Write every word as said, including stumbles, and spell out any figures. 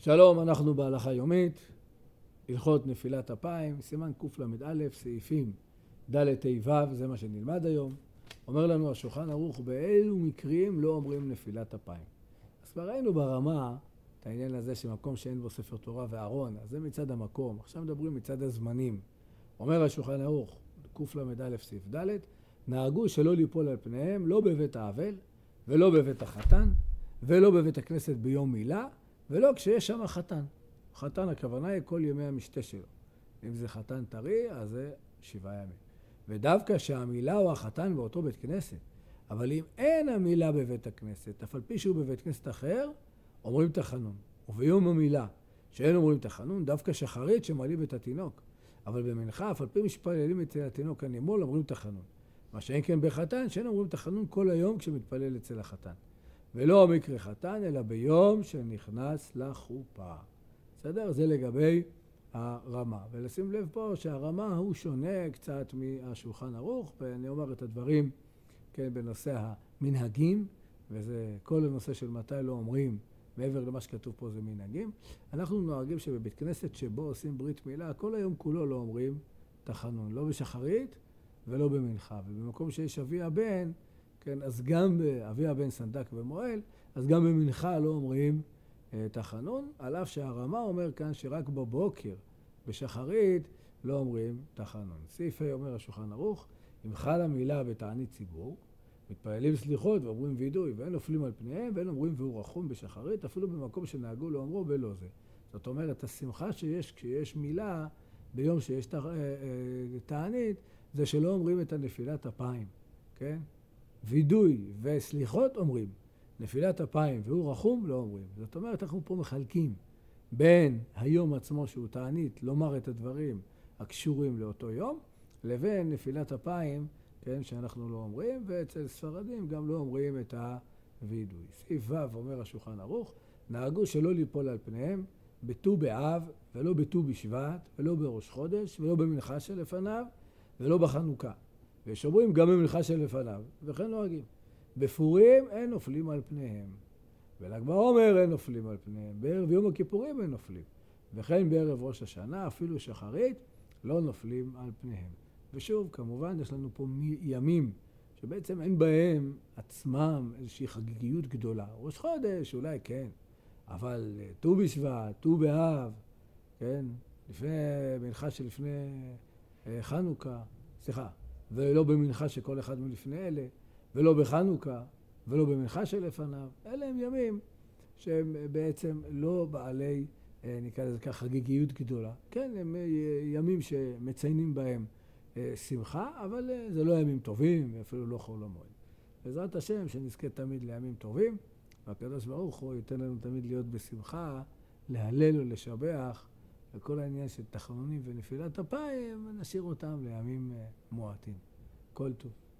שלום, אנחנו בהלכה יומית, הלכות נפילת אפיים, סימן קל"א, סעיפים ד' ה' ו', זה מה שנלמד היום. אומר לנו השולחן ערוך, באילו מקרים לא אומרים נפילת אפיים. אז כבר ראינו ברמה את העניין הזה שמקום שאין בו ספר תורה וארון, אז זה מצד המקום. עכשיו מדברים מצד הזמנים. אומר השולחן ערוך, קל"א סעיף ד', נהגו שלא ליפול על פניהם, לא בבית האבל, ולא בבית החתן, ולא בבית הכנסת ביום מילה, ולא כשיש שם חתן. חתן הכוונה היא כל ימי המשתה שלו. אם זה חתן טרי, אז זה שבעה ימים. ודווקא שהמילה הוא החתן באותו בית כנסת. אבל אם אין המילה בבית הכנסת, אף על פי שהוא בבית כנסת אחר, אומרים תחנון. וביום המילה שאין אומרים תחנון, דווקא שחרית שמעלים את התינוק. אבל במנחה, אף על פי משפללים אצל התינוק הנימול, אומרים תחנון. מה שאין כן בחתן, שאין אומרים תחנון כל היום כשמתפלל אצל החתן. ולא המקרה חתן, אלא ביום שנכנס לחופה. בסדר? זה לגבי הרמה. ולשים לב פה שהרמה הוא שונה קצת מהשולחן ערוך, ואני אומר את הדברים כן, בנושא המנהגים, וזה כל הנושא של מתי לא אומרים, מעבר למה שכתוב פה זה מנהגים. אנחנו נוהגים שבבית כנסת שבו עושים ברית מילה, כל היום כולו לא אומרים תחנון, לא בשחרית ולא במנחה. ובמקום שיש אבי הבן, כן, אז גם באבי הבן סנדק ומועל, אז גם במנחה לא אומרים אה, תחנון, על אף שהרמה אומר כאן שרק בבוקר, בשחרית, לא אומרים תחנון. סעיף ה' אומר השולחן ערוך, אם חלה מילה בתענית ציבור, מתפללים סליחות ואומרים וידוי, ואין נופלים על פניהם, ואין אומרים והוא רחום בשחרית, אפילו במקום שנהגו לא אומרו בלא זה. זאת אומרת, השמחה שיש כשיש מילה, ביום שיש ת, אה, אה, תענית, זה שלא אומרים את הנפילת אפיים, כן? וידוי וסליחות אומרים, נפילת אפיים והוא רחום לא אומרים. זאת אומרת, אנחנו פה מחלקים בין היום עצמו שהוא תענית, לומר את הדברים הקשורים לאותו יום, לבין נפילת אפיים, כן, שאנחנו לא אומרים, ואצל ספרדים גם לא אומרים את הוידוי. סעיף ו' אומר השולחן ערוך, נהגו שלא ליפול על פניהם, בט"ו באב, ולא בט"ו בשבט, ולא בראש חודש, ולא במנחה שלפניו, ולא בחנוכה. ויש אומרים גם במנחה שלפניו, וכן נוהגים. בפורים אין נופלים על פניהם. בל"ג בעומר אין נופלים על פניהם. בערב יום הכיפורים אין נופלים. וכן בערב ראש השנה, אפילו שחרית, לא נופלים על פניהם. ושוב, כמובן, יש לנו פה ימים שבעצם אין בהם עצמם איזושהי חגיגיות גדולה. ראש חודש, אולי כן. אבל ט"ו בשבט, ט"ו באב, כן, לפני מנחה שלפני חנוכה, סליחה, ולא במנחה שכל אחד מלפני אלה, ולא בחנוכה, ולא במנחה שלפניו. אלה הם ימים שהם בעצם לא בעלי, נקרא לזה כך, חגיגיות גדולה. כן, הם ימים שמציינים בהם שמחה, אבל זה לא ימים טובים, אפילו לא חול המועד. בעזרת השם, שנזכה תמיד לימים טובים, והקדוש ברוך הוא ייתן לנו תמיד להיות בשמחה, להלל ולשבח, וכל העניין של תחנונים ונפילת אפיים, נשאיר אותם לימים מועטים. כל טוב.